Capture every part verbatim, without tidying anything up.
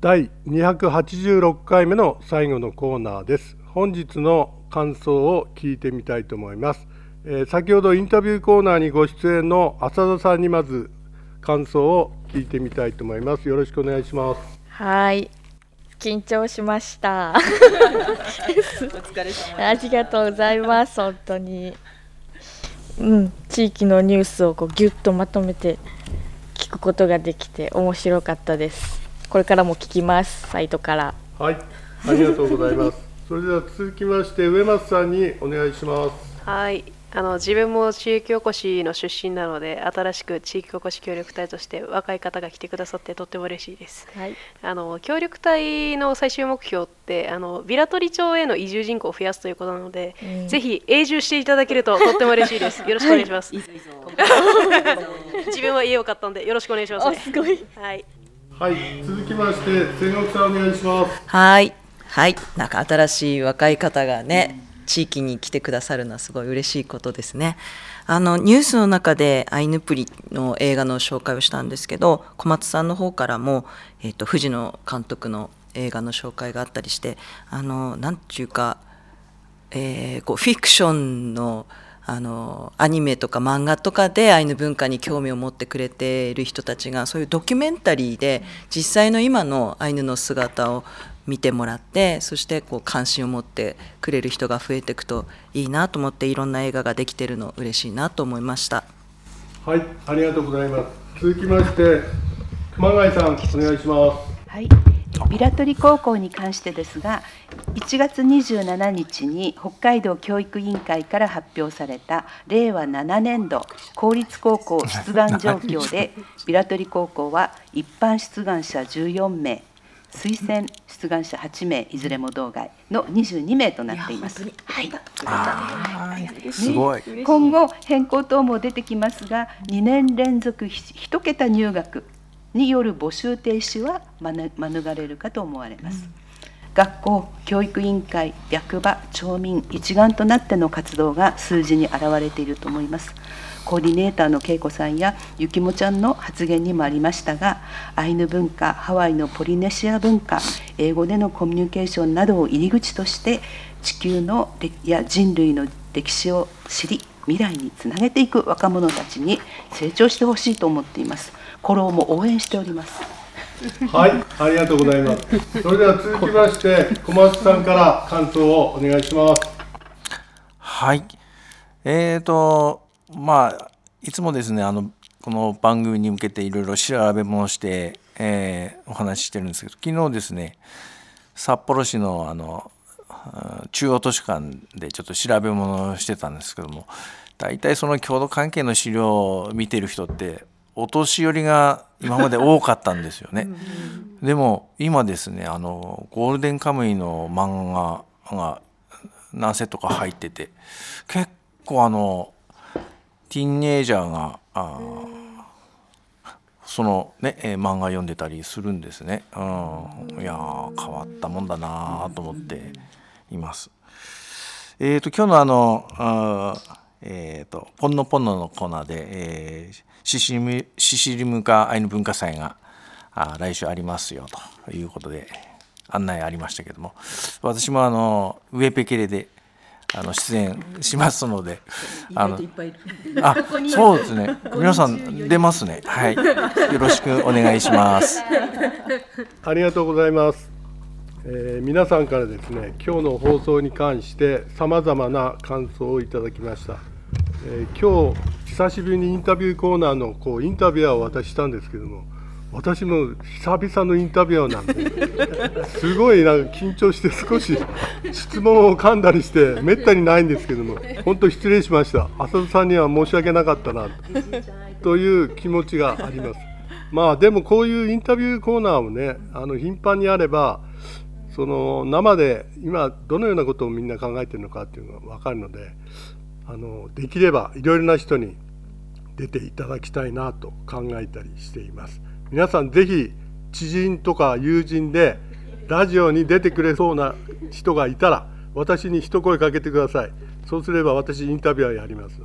だいにひゃくはちじゅうろっかいめの最後のコーナーです。本日の感想を聞いてみたいと思います。えー、先ほどインタビューコーナーにご出演の浅田さんにまず感想を聞いてみたいと思います。よろしくお願いします。 はい、緊張しましたお疲れ様です。 ありがとうございます。本当に、うん、地域のニュースをこうギュッとまとめて聞くことができて面白かったです。これからも聞きます、サイトから。 はい、ありがとうございます。それでは続きまして植松さんにお願いします。 はい、あの自分も地域おこしの出身なので、新しく地域おこし協力隊として若い方が来てくださってとっても嬉しいです。 はい、 あの協力隊の最終目標ってあのビラ取町への移住人口を増やすということなので、うん、ぜひ永住していただけるととっても嬉しいです。よろしくお願いします。はい、自分は家を買ったんでよろしくお願いします、ね。 すごい。 はい。 はい、続きまして千石さんお願いします。 はいはい、なんか新しい若い方がね、地域に来てくださるのはすごい嬉しいことですね。あのニュースの中でアイヌプリの映画の紹介をしたんですけど、小松さんの方からも、えーと、藤野監督の映画の紹介があったりして、あのなんていうか、えー、こうフィクションのあのアニメとか漫画とかでアイヌ文化に興味を持ってくれている人たちが、そういうドキュメンタリーで実際の今のアイヌの姿を見てもらって、そしてこう関心を持ってくれる人が増えていくといいなと思って、いろんな映画ができているの嬉しいなと思いました。 はい、ありがとうございます。続きまして熊谷さんお願いします。 はい、ビラ取高校に関してですが、いちがつにじゅうしちにちに北海道教育委員会から発表されたれいわななねんど公立高校出願状況で、ビラ取高校は一般出願者じゅうよんめい、推薦出願者はちめい、いずれも道外のにじゅうにめいとなっています。はい、 すごい。 今後変更等も出てきますが、にねんれんぞく一桁入学による募集停止は免れるかと思われます。うん、学校、教育委員会、役場、町民一丸となっての活動が数字に現れていると思います。コーディネーターの恵子さんやゆきもちゃんの発言にもありましたが、アイヌ文化、ハワイのポリネシア文化、英語でのコミュニケーションなどを入り口として地球のや人類の歴史を知り、未来につなげていく若者たちに成長してほしいと思っています。コロも応援しております。 はい、ありがとうございます。それでは続きまして小松さんから感想をお願いします。 はい、えーとまあいつもですね、あのこの番組に向けていろいろ調べ物して、えー、お話ししてるんですけど、昨日ですね、札幌市のあの中央図書館でちょっと調べ物をしてたんですけども、大体その郷土関係の資料を見てる人ってお年寄りが今まで多かったんですよね。でも今ですね、あのゴールデンカムイの漫画が何セットか入ってて、結構あのティーンエイジャーがあそのね、えー、漫画読んでたりするんですね。うん、いやー変わったもんだなと思っています。えーと今日のあのあえーとポンノポンノのコーナーで、えー、シシリムシシリムカアイヌ文化祭があ来週ありますよということで案内ありましたけども、私もあのウェペケレであの出演しますので、あのあそうですね、皆さん出ますね。はい、よろしくお願いします。 ありがとうございます。えー、皆さんからですね、今日の放送に関してさまざまな感想をいただきました。えー、今日久しぶりにインタビューコーナーのこうインタビュアーを私したんですけども、私も久々のインタビュアーなんですごいなんか緊張して少し質問を噛んだりしてめったにないんですけども、本当失礼しました。浅田さんには申し訳なかったなという気持ちがあります。まあでもこういうインタビューコーナーもね、あの頻繁にあれば、その生で今どのようなことをみんな考えているのかっていうのが分かるので、あのできればいろいろな人に出ていただきたいなと考えたりしています。皆さんぜひ知人とか友人でラジオに出てくれそうな人がいたら私に一声かけてください。そうすれば私インタビュアーやりますので、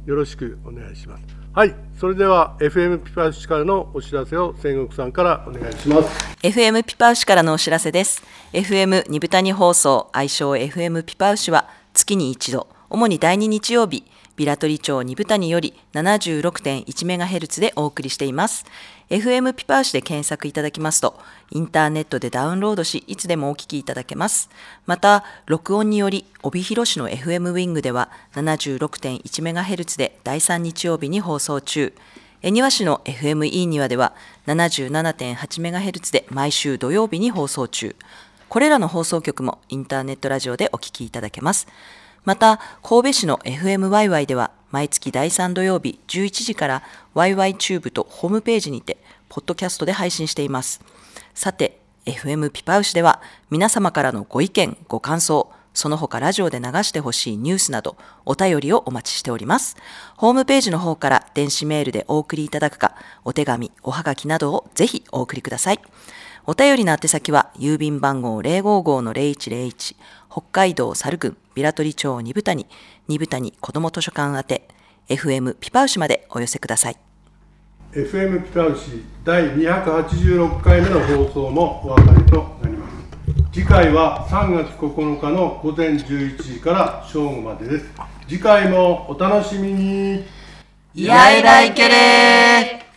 よろしくお願いします。はい、それでは エフエム ピパウシからのお知らせを仙国さんからお願いします。 エフエム ピパウシからのお知らせです。エフエム 二部谷放送、愛称 エフエム ピパウシは月に一度、主にだいに日曜日、平取町二部谷より ななじゅうろくてんいちメガヘルツ でお送りしています。エフエム ピパウシで検索いただきますと、インターネットでダウンロードし、いつでもお聞きいただけます。また、録音により、帯広市の エフエム ウィングでは ななじゅうろくてんいちメガヘルツ でだいさん日曜日に放送中。恵庭市の エフエムイー にわでは ななじゅうななてんはちメガヘルツ で毎週土曜日に放送中。これらの放送局もインターネットラジオでお聞きいただけます。また、神戸市の エフエムワイワイ では毎月だいさん土曜日じゅういちじから ワイワイ チューブとホームページにて、ポッドキャストで配信しています。さて、エフエム ピパウシでは皆様からのご意見、ご感想、その他ラジオで流してほしいニュースなどお便りをお待ちしております。ホームページの方から電子メールでお送りいただくか、お手紙、おはがきなどをぜひお送りください。お便りの宛先は郵便番号 ゼロごご のゼロいちゼロいち、北海道猿郡平取町二部谷、二部谷子ども図書館宛て エフエム ピパウシまでお寄せください。 エフエム ピパウシだいにひゃくはちじゅうろっかいめの放送もお別れとなります。次回はさんがつここのかのごぜんじゅういちじから正午までです。次回もお楽しみに。 いやいらいけれー。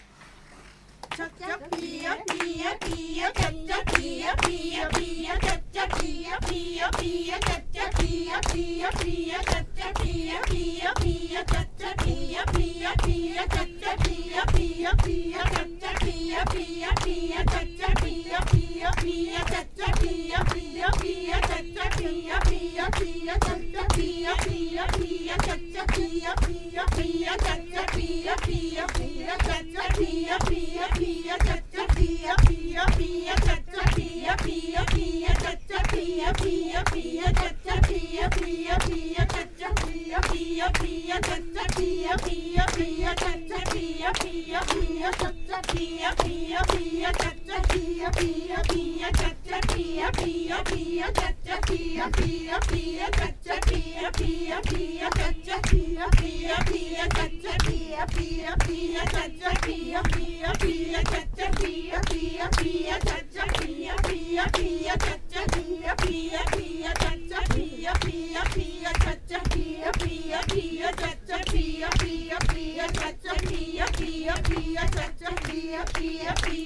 Pia, pia, pia, pia, pia, pia, pia, pia, pia,